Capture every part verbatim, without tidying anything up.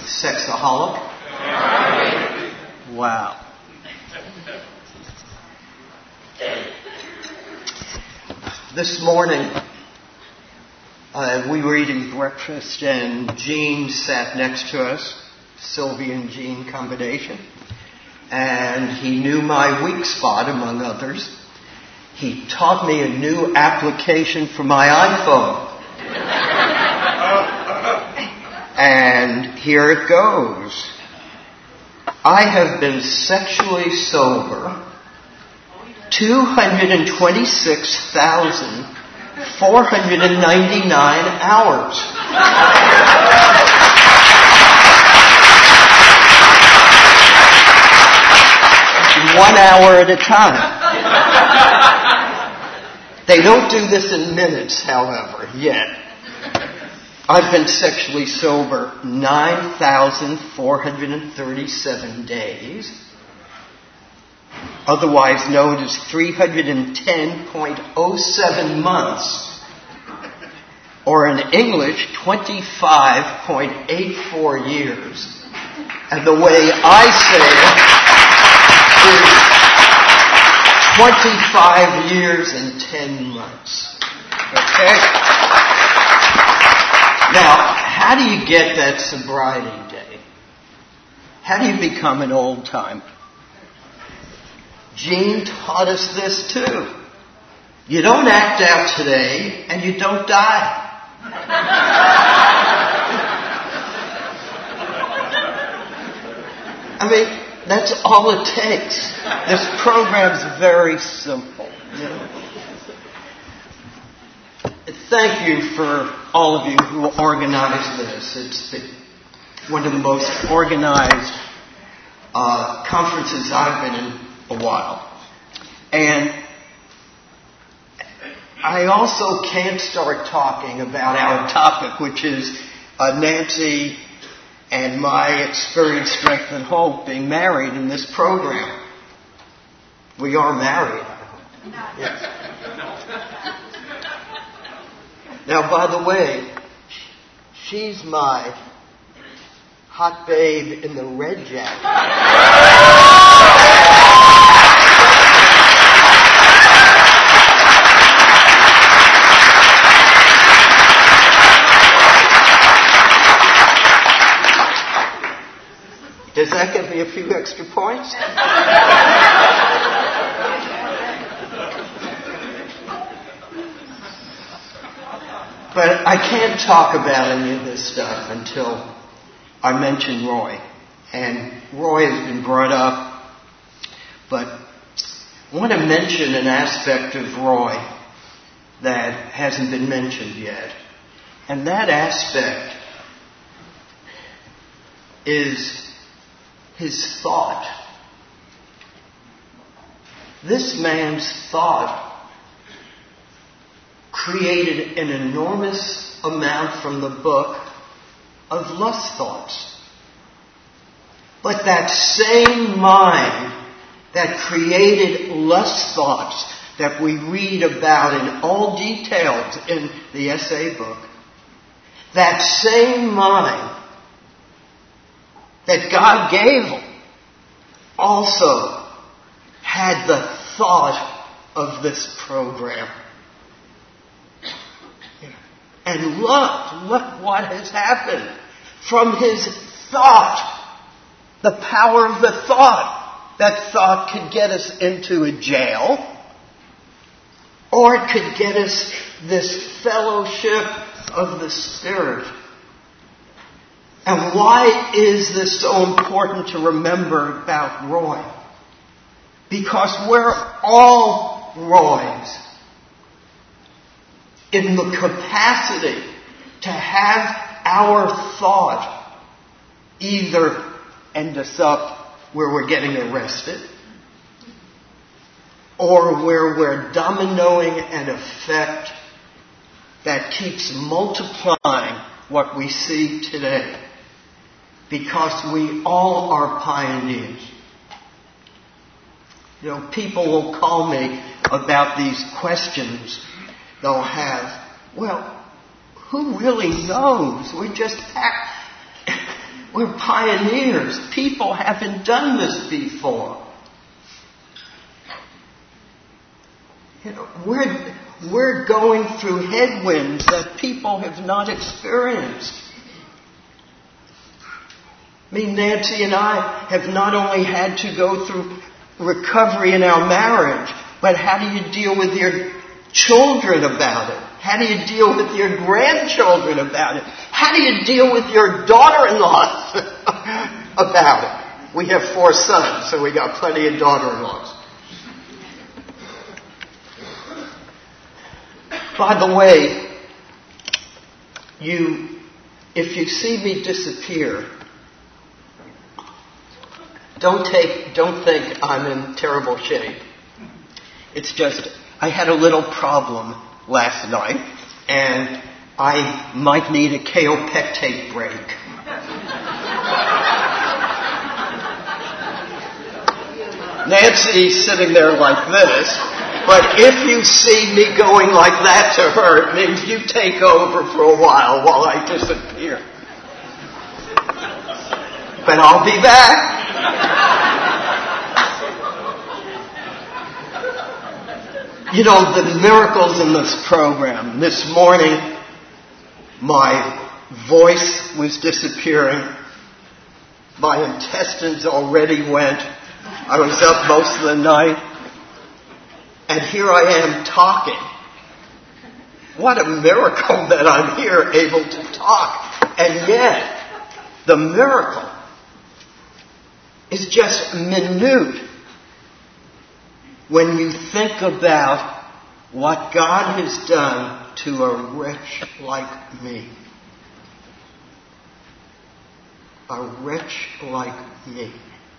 Sexaholic? Wow. This morning, uh, we were eating breakfast and Jean sat next to us, Sylvia and Jean combination, and he knew my weak spot, among others. He taught me a new application for my iPhone. And here it goes. I have been sexually sober two hundred twenty-six thousand four hundred ninety-nine hours. One hour at a time. They don't do this in minutes, however, yet. I've been sexually sober nine thousand four hundred thirty-seven days, otherwise known as three hundred ten point oh seven months, or in English, twenty-five point eight four years. And the way I say it is twenty-five years and ten months. Okay? Now, how do you get that sobriety day? How do you become an old timer? Jean taught us this too. You don't act out today and you don't die. I mean, that's all it takes. This program's very simple. You know? Thank you for all of you who organized this. It's been one of the most organized uh, conferences I've been in a while. And I also can't start talking about our topic, which is uh, Nancy and my experience, strength, and hope being married in this program. We are married, I hope. Yes. Now, by the way, she's my hot babe in the red jacket. Does that give me a few extra points? But I can't talk about any of this stuff until I mention Roy. And Roy has been brought up, but I want to mention an aspect of Roy that hasn't been mentioned yet. And that aspect is his thought. This man's thought created an enormous amount from the book of lust thoughts. But that same mind that created lust thoughts that we read about in all details in the essay book, that same mind that God gave him also had the thought of this program. And look, look what has happened. From his thought, the power of the thought, that thought could get us into a jail, or it could get us this fellowship of the Spirit. And why is this so important to remember about Roy? Because we're all Roys in the capacity to have our thought either end us up where we're getting arrested, or where we're dominoing an effect that keeps multiplying what we see today. Because we all are pioneers. You know, people will call me about these questions they'll have. Well, who really knows? We just act. We're pioneers. People haven't done this before. You know, we're, we're going through headwinds that people have not experienced. I mean, Nancy and I have not only had to go through recovery in our marriage, but how do you deal with your children about it? How do you deal with your grandchildren about it? How do you deal with your daughter-in-laws about it? We have four sons, so we got plenty of daughter-in-laws. By the way, you, if you see me disappear, don't take, don't think I'm in terrible shape. It's just, I had a little problem last night, and I might need a kaopectate break. Nancy's sitting there like this, but if you see me going like that to her, it means you take over for a while while I disappear. But I'll be back. You know, the miracles in this program. This morning, my voice was disappearing. My intestines already went. I was up most of the night. And here I am talking. What a miracle that I'm here able to talk. And yet, the miracle is just minute when you think about what God has done to a wretch like me. A wretch like me.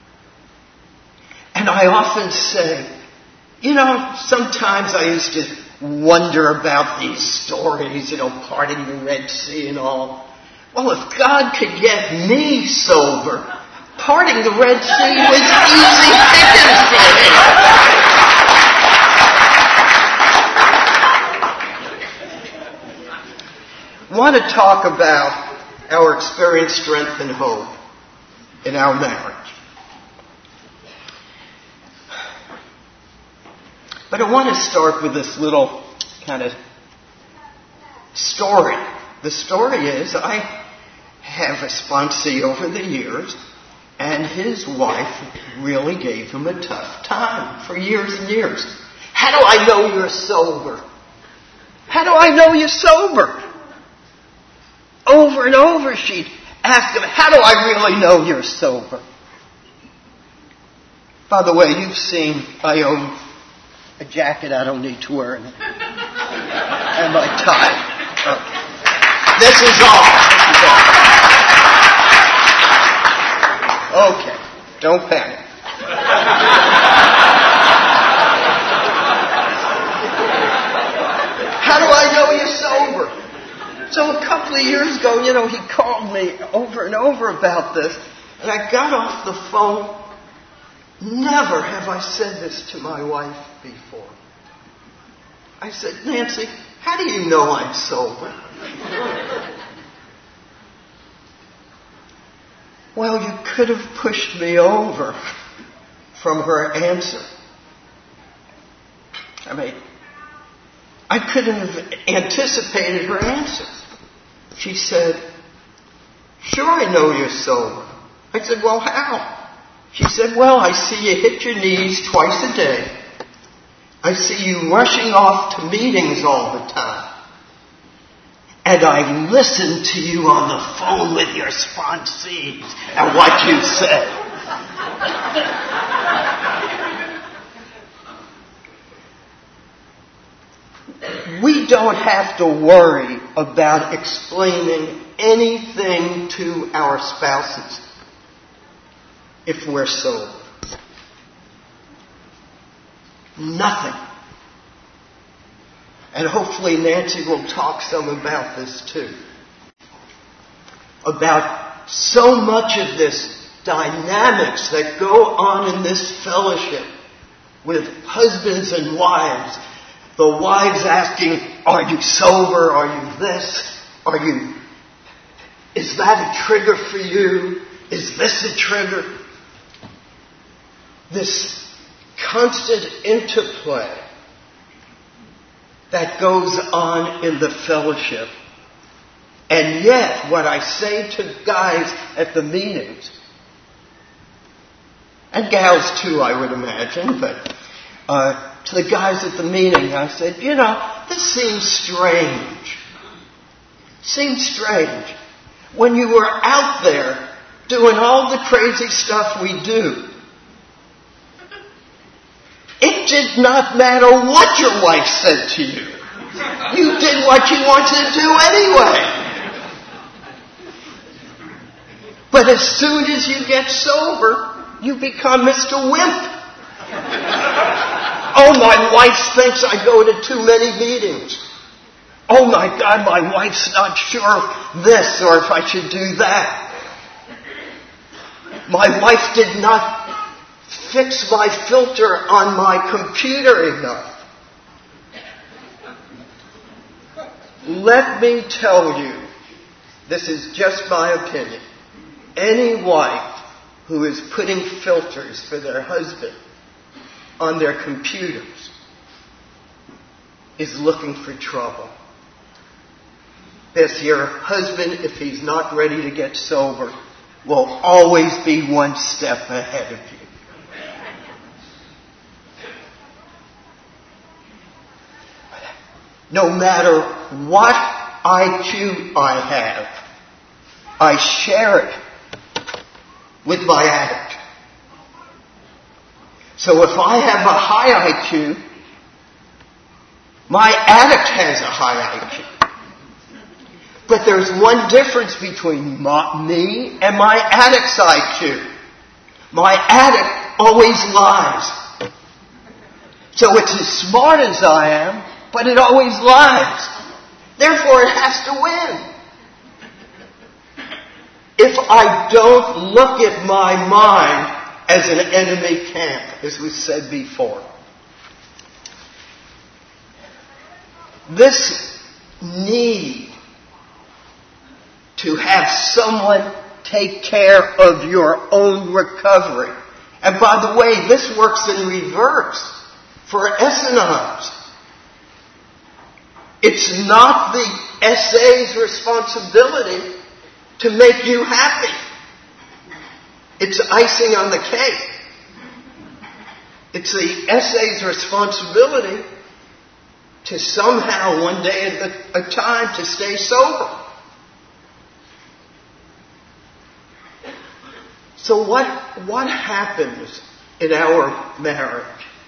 And I often say, you know, sometimes I used to wonder about these stories, you know, parting the Red Sea and all. Well, if God could get me sober, parting the Red Sea was easy pickings for him. I want to talk about our experience, strength, and hope in our marriage. But I want to start with this little kind of story. The story is I have a sponsee over the years, and his wife really gave him a tough time for years and years. How do I know you're sober? How do I know you're sober? Over and over she'd ask him, how do I really know you're sober? By the way, you've seen I own a jacket I don't need to wear and my tie. Okay. This is all. This is all. Okay. Don't panic. How do I know you're sober? So a couple of years ago, you know, he called me over and over about this, and I got off the phone. Never have I said this to my wife before. I said, Nancy, how do you know I'm sober? Well, you could have pushed me over from her answer. I mean, I couldn't have anticipated her answer. She said, sure, I know you're sober. I said, well, how? She said, well, I see you hit your knees twice a day. I see you rushing off to meetings all the time. And I listen to you on the phone with your sponsees and what you say. We don't have to worry about explaining anything to our spouses if we're sober. Nothing. And hopefully Nancy will talk some about this too. About so much of this dynamics that go on in this fellowship with husbands and wives. The wives asking, are you sober? Are you this? Are you Is that a trigger for you? Is this a trigger? This constant interplay that goes on in the fellowship. And yet, what I say to guys at the meetings, and gals too, I would imagine, but uh, to the guys at the meeting, I said, you know, this seems strange. Seems strange. When you were out there doing all the crazy stuff we do, it did not matter what your wife said to you. You did what you wanted to do anyway. But as soon as you get sober, you become Mister Wimp. Oh, my wife thinks I go to too many meetings. Oh my God, my wife's not sure of this or if I should do that. My wife did not fix my filter on my computer enough. Let me tell you, this is just my opinion. Any wife who is putting filters for their husband on their computers is looking for trouble. This your husband, if he's not ready to get sober, will always be one step ahead of you. No matter what I Q I have, I share it with my addict. So if I have a high I Q, my addict has a high I Q. But there's one difference between my, me and my addict's I Q. My addict always lies. So it's as smart as I am, but it always lies. Therefore, it has to win. If I don't look at my mind as an enemy camp, as we said before, this need to have someone take care of your own recovery. And by the way, this works in reverse for S N Is. It's not the S A's responsibility to make you happy. It's icing on the cake. It's the S A's responsibility to somehow, one day at a time, to stay sober. So what, what happens in our marriage?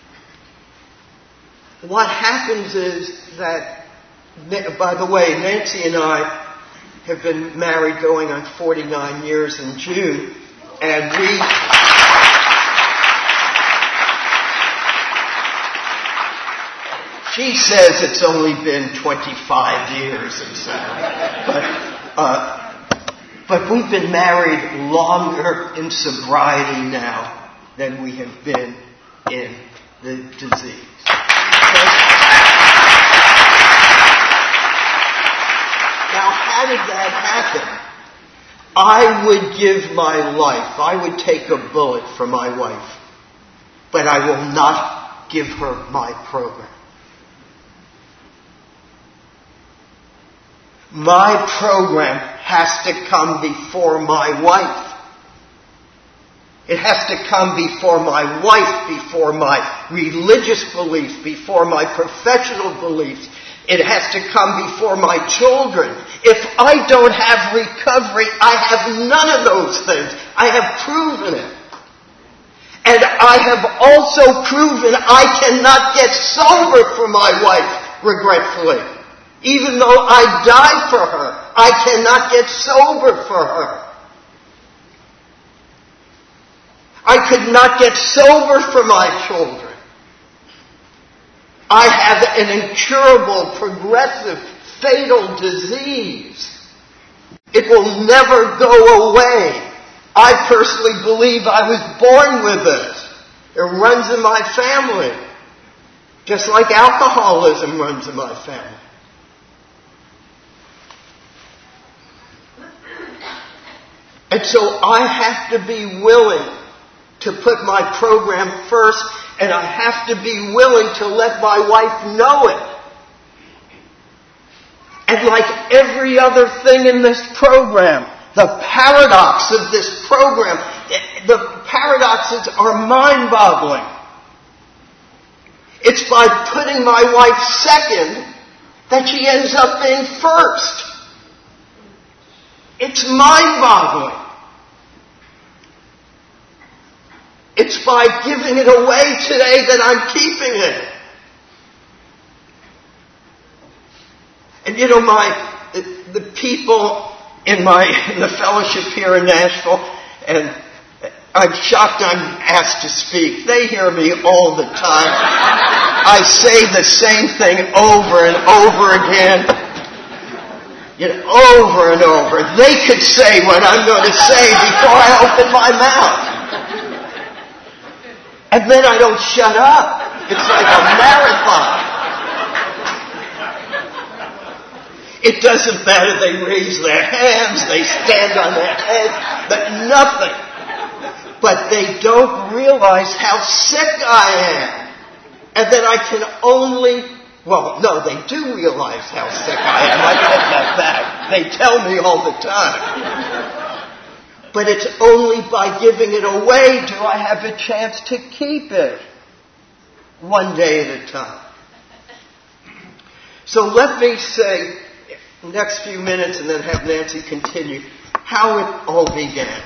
What happens is that, by the way, Nancy and I have been married going on forty-nine years in June, and we... She says it's only been twenty-five years or so. But, uh, but we've been married longer in sobriety now than we have been in the disease. Now, how did that happen? I would give my life, I would take a bullet for my wife, but I will not give her my program. My program has to come before my wife. It has to come before my wife, before my religious beliefs, before my professional beliefs. It has to come before my children. If I don't have recovery, I have none of those things. I have proven it. And I have also proven I cannot get sober for my wife, regretfully. Even though I die for her, I cannot get sober for her. I could not get sober for my children. I have an incurable, progressive, fatal disease. It will never go away. I personally believe I was born with this. It runs in my family. Just like alcoholism runs in my family. And so I have to be willing to put my program first, and I have to be willing to let my wife know it. And like every other thing in this program, the paradox of this program, the paradoxes are mind-boggling. It's by putting my wife second that she ends up being first. It's mind-boggling. It's by giving it away today that I'm keeping it. And you know, my the, the people in my in the fellowship here in Nashville, and I'm shocked I'm asked to speak. They hear me all the time. I say the same thing over and over again. You know, over and over. They could say what I'm going to say before I open my mouth. And then I don't shut up. It's like a marathon. It doesn't matter. They raise their hands, they stand on their heads, but nothing. But they don't realize how sick I am. And that I can only, well, no, they do realize how sick I am. I take that back. They tell me all the time. But it's only by giving it away do I have a chance to keep it. One day at a time. So let me say, the next few minutes, and then have Nancy continue, how it all began.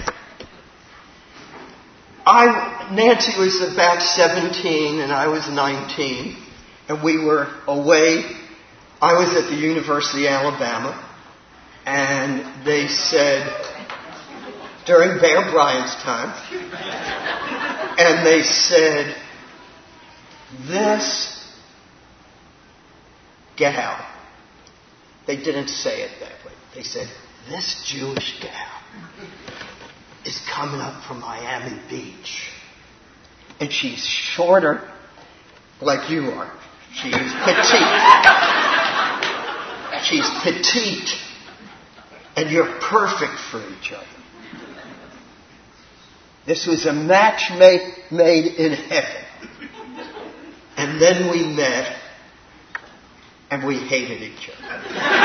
I, Nancy was about seventeen and I was nineteen, and we were away. I was at the University of Alabama, and they said, during Bear Bryant's time, and they said, this gal, they didn't say it that way, they said, this Jewish gal is coming up from Miami Beach. And she's shorter, like you are. She's petite. She's petite. And you're perfect for each other. This was a match made, made in heaven. And then we met, and we hated each other.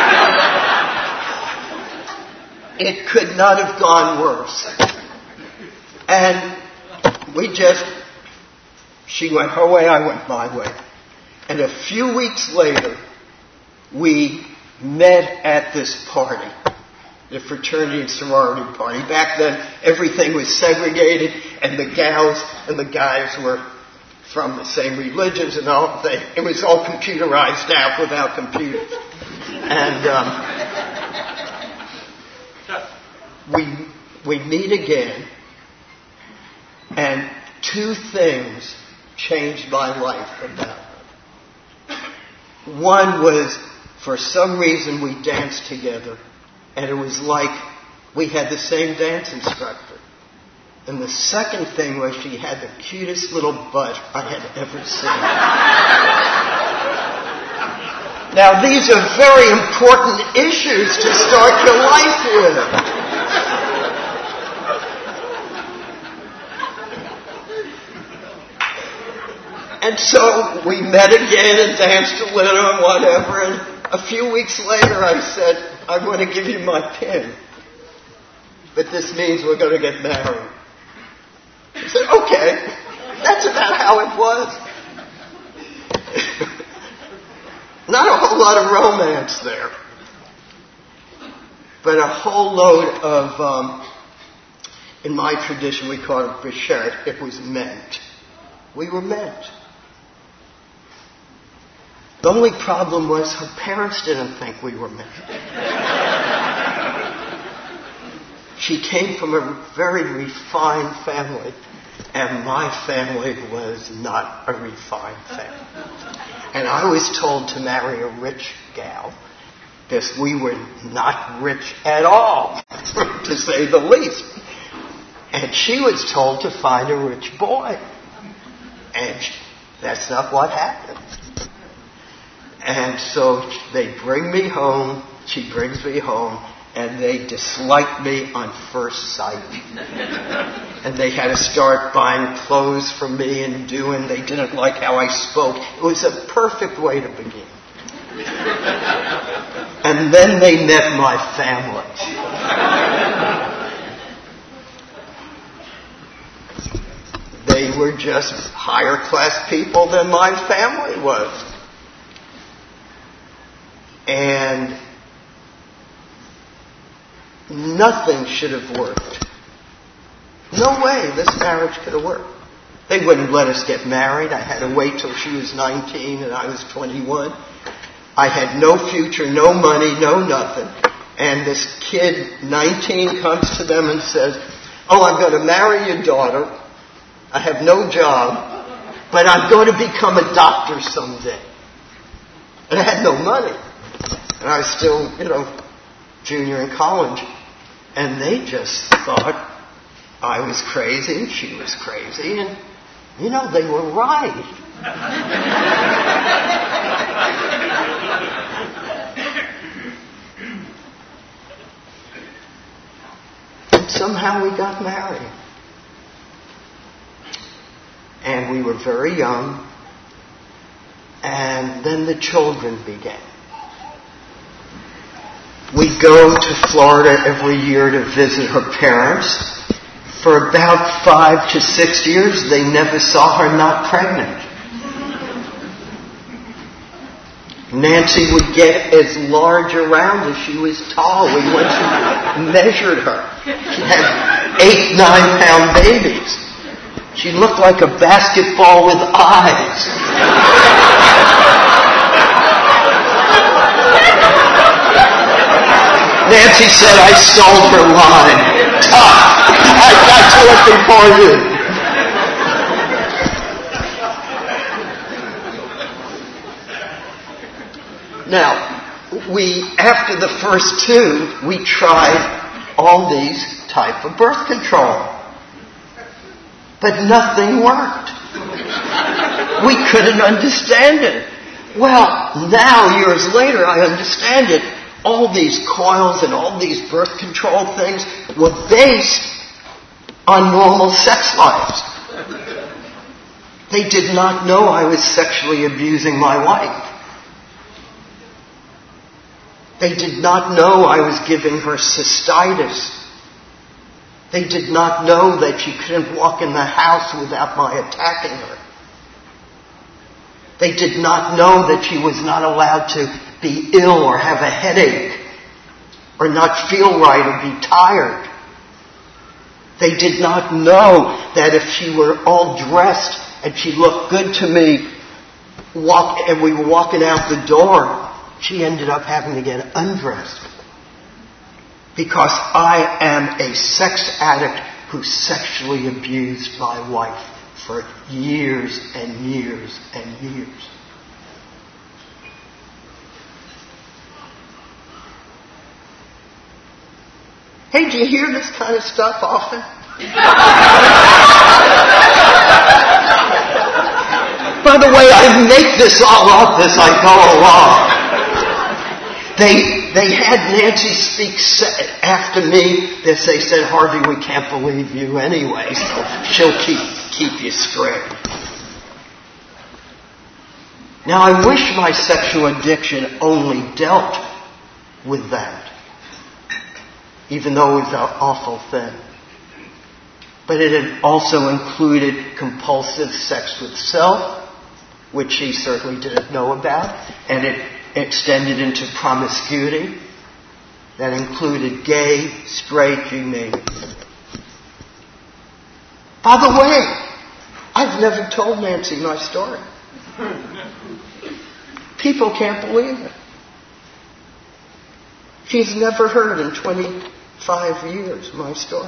It could not have gone worse. And we just, she went her way, I went my way. And a few weeks later, we met at this party, the fraternity and sorority party. Back then, everything was segregated, and the gals and the guys were from the same religions and all. They, it was all computerized out without computers. And um, we we meet again, and two things changed my life about her. One was, for some reason, we danced together, and it was like we had the same dance instructor. And the second thing was she had the cutest little butt I had ever seen. Now, these are very important issues to start your life with. And so we met again and danced a little and whatever. And a few weeks later I said, I'm going to give you my pin. But this means we're going to get married. She said, okay. That's about how it was. Not a whole lot of romance there. But a whole load of, um, in my tradition we call it beshert. It was meant. We were meant. The only problem was her parents didn't think we were meant. She came from a very refined family, and my family was not a refined family. And I was told to marry a rich gal, because we were not rich at all, to say the least. And she was told to find a rich boy. And that's not what happened. And so they bring me home, she brings me home, and they disliked me on first sight. And they had to start buying clothes for me and doing, they didn't like how I spoke. It was a perfect way to begin. And then they met my family. They were just higher class people than my family was. And nothing should have worked. No way this marriage could have worked. They wouldn't let us get married. I had to wait till she was nineteen and I was twenty-one. I had no future, no money, no nothing. And this kid, nineteen, comes to them and says, oh, I'm going to marry your daughter. I have no job, but I'm going to become a doctor someday. And I had no money. And I was still, you know, junior in college. And they just thought I was crazy and she was crazy. And, you know, they were right. And somehow we got married. And we were very young. And then the children began. We go to Florida every year to visit her parents. For about five to six years, they never saw her not pregnant. Nancy would get as large around as she was tall. We went and measured her. She had eight, nine pound babies. She looked like a basketball with eyes. Nancy said I stole her line. Tough. I got to it before you. Now, we, after the first two, we tried all these type of birth control. But nothing worked. We couldn't understand it. Well, now, years later, I understand it. All these coils and all these birth control things were based on normal sex lives. They did not know I was sexually abusing my wife. They did not know I was giving her cystitis. They did not know that she couldn't walk in the house without my attacking her. They did not know that she was not allowed to be ill or have a headache or not feel right or be tired. They did not know that if she were all dressed and she looked good to me walk, and we were walking out the door, she ended up having to get undressed. Because I am a sex addict who sexually abused my wife for years and years and years. Hey, do you hear this kind of stuff often? By the way, I make this all up as I go along. They they had Nancy speak after me. They said, Harvey, we can't believe you anyway, so she'll keep keep you straight. Now, I wish my sexual addiction only dealt with that, even though it was an awful thing. But it had also included compulsive sex with self, which she certainly didn't know about, and it extended into promiscuity. That included gay, straight, you name it. By the way, I've never told Nancy my story. People can't believe it. She's never heard in twenty-five years my story.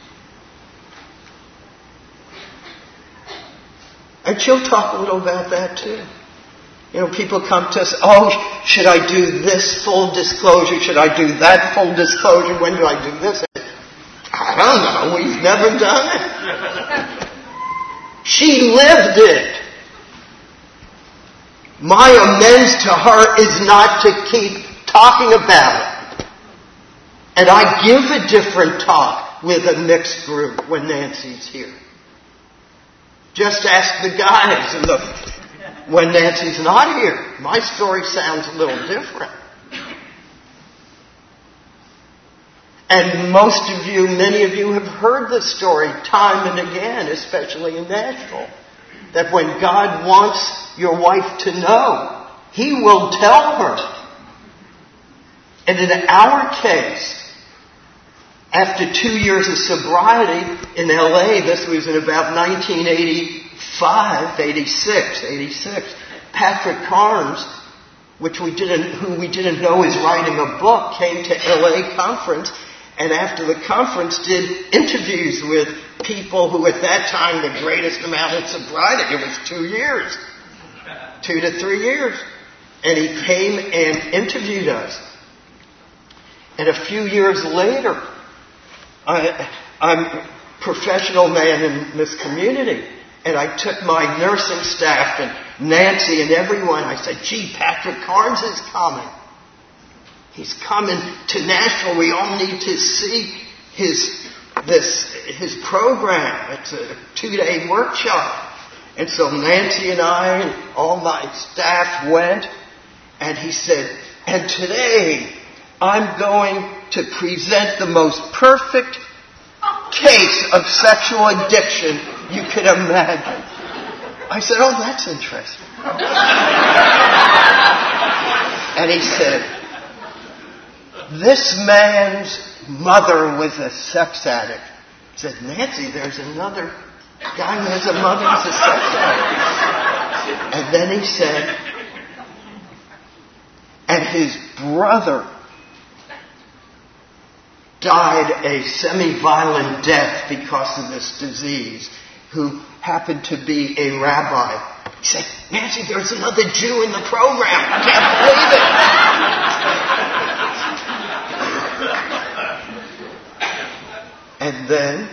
And she'll talk a little about that too. You know, people come to us, oh, should I do this full disclosure? Should I do that full disclosure? When do I do this? I don't know. We've never done it. She lived it. My amends to her is not to keep talking about it. And I give a different talk with a mixed group when Nancy's here. Just ask the guys and the, when Nancy's not here. My story sounds a little different. And most of you, many of you have heard this story time and again, especially in Nashville, that when God wants your wife to know, He will tell her. And in our case, after two years of sobriety in L A, this was in about nineteen eighty-five, eighty-six, eighty-six, Patrick Carnes, which we didn't, who we didn't know is writing a book, came to L A conference, and after the conference did interviews with people who at that time the greatest amount of sobriety, it was two years, two to three years. And he came and interviewed us. And a few years later, I, I'm a professional man in this community, and I took my nursing staff and Nancy and everyone, I said, gee, Patrick Carnes is coming. He's coming to Nashville. We all need to see his this his program. It's a two-day workshop. And so Nancy and I and all my staff went, and he said, and today I'm going to present the most perfect case of sexual addiction you could imagine. I said, oh, that's interesting. And he said, this man's mother was a sex addict. I said, Nancy, there's another guy who has a mother who's a sex addict. And then he said, and his brother died a semi-violent death because of this disease, who happened to be a rabbi. He said, Nancy, there's another Jew in the program. I can't believe it. And then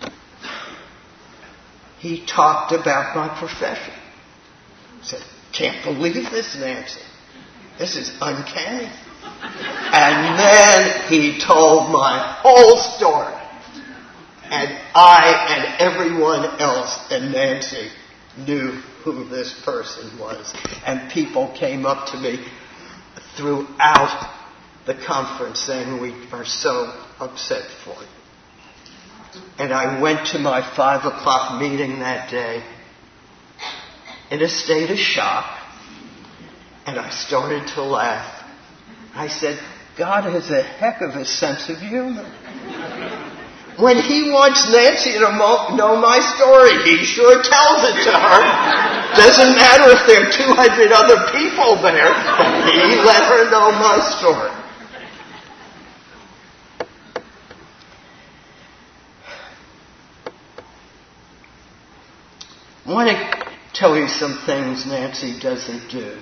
he talked about my profession. He said, can't believe this, Nancy. This is uncanny. And then he told my whole story. And I and everyone else and Nancy knew who this person was. And people came up to me throughout the conference saying, we are so upset for you. And I went to my five o'clock meeting that day in a state of shock. And I started to laugh. I said, God has a heck of a sense of humor. When He wants Nancy to know my story, He sure tells it to her. Doesn't matter if there are two hundred other people there, but He let her know my story. I want to tell you some things Nancy doesn't do.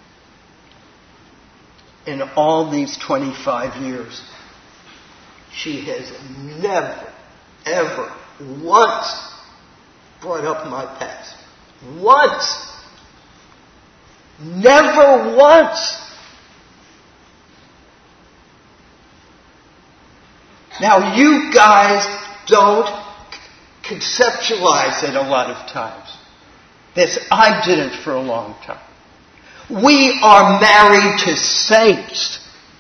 In all these twenty-five years, she has never, ever, once brought up my past. Once. Never once. Now, you guys don't conceptualize it a lot of times. This, I did it for a long time. We are married to saints.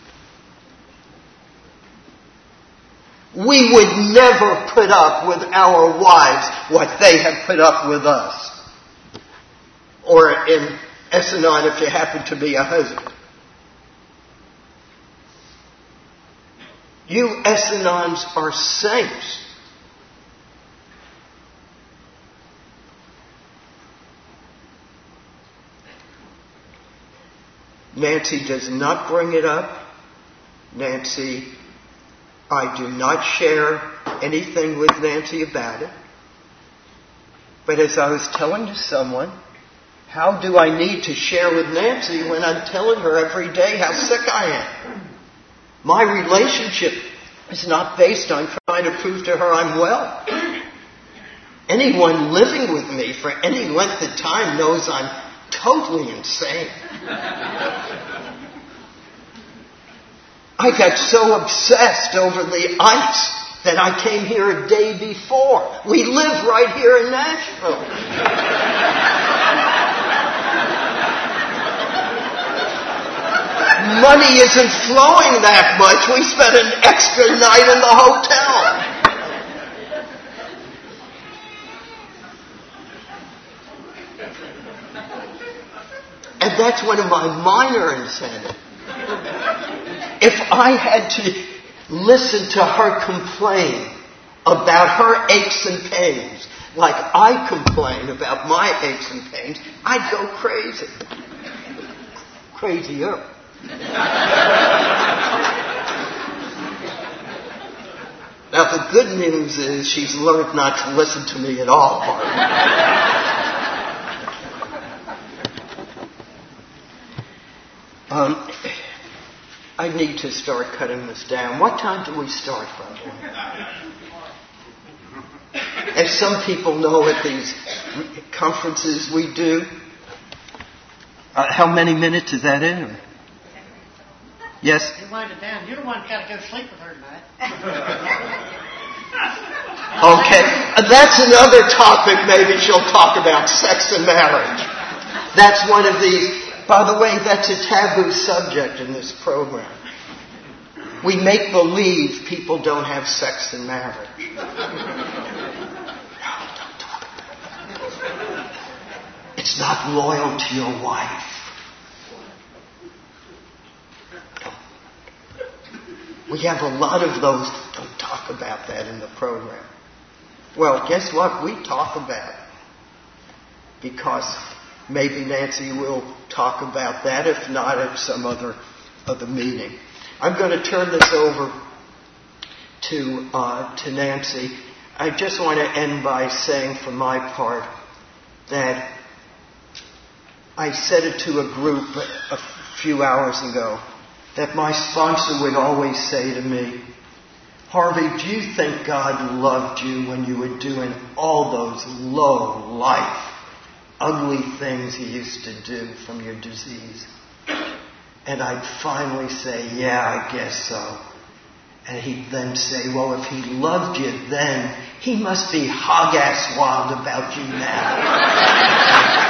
We would never put up with our wives what they have put up with us. Or in S-Anon, if you happen to be a husband. You S-Anons are saints. Nancy does not bring it up. Nancy, I do not share anything with Nancy about it. But as I was telling to someone, how do I need to share with Nancy when I'm telling her every day how sick I am? My relationship is not based on trying to prove to her I'm well. Anyone living with me for any length of time knows I'm totally insane. I got so obsessed over the ice that I came here a day before. We live right here in Nashville. Money isn't flowing that much. We spent an extra night in the hotel. And that's one of my minor incentives. If I had to listen to her complain about her aches and pains like I complain about my aches and pains, I'd go crazy. Crazier. Now the good news is she's learned not to listen to me at all, Harvey. Um, I need to start cutting this down. What time do we start, brother? As some people know at these conferences we do. Uh, how many minutes is that in? Or? Yes? You wind it down. You're the one who got to go sleep with her tonight. Okay. Uh, that's another topic. Maybe she'll talk about sex and marriage. That's one of these. By the way, that's a taboo subject in this program. We make believe people don't have sex in marriage. No, don't talk about that. It's not loyal to your wife. Don't. We have a lot of those. Don't talk about that in the program. Well, guess what? We talk about it. Because maybe Nancy will talk about that, if not at some other other meeting. I'm going to turn this over to uh, to Nancy. I just want to end by saying, for my part, that I said it to a group a few hours ago, that my sponsor would always say to me, Harvey, do you think God loved you when you were doing all those low life, ugly things he used to do from your disease? And I'd finally say, yeah, I guess so. And he'd then say, well, if he loved you then, he must be hog-ass wild about you now.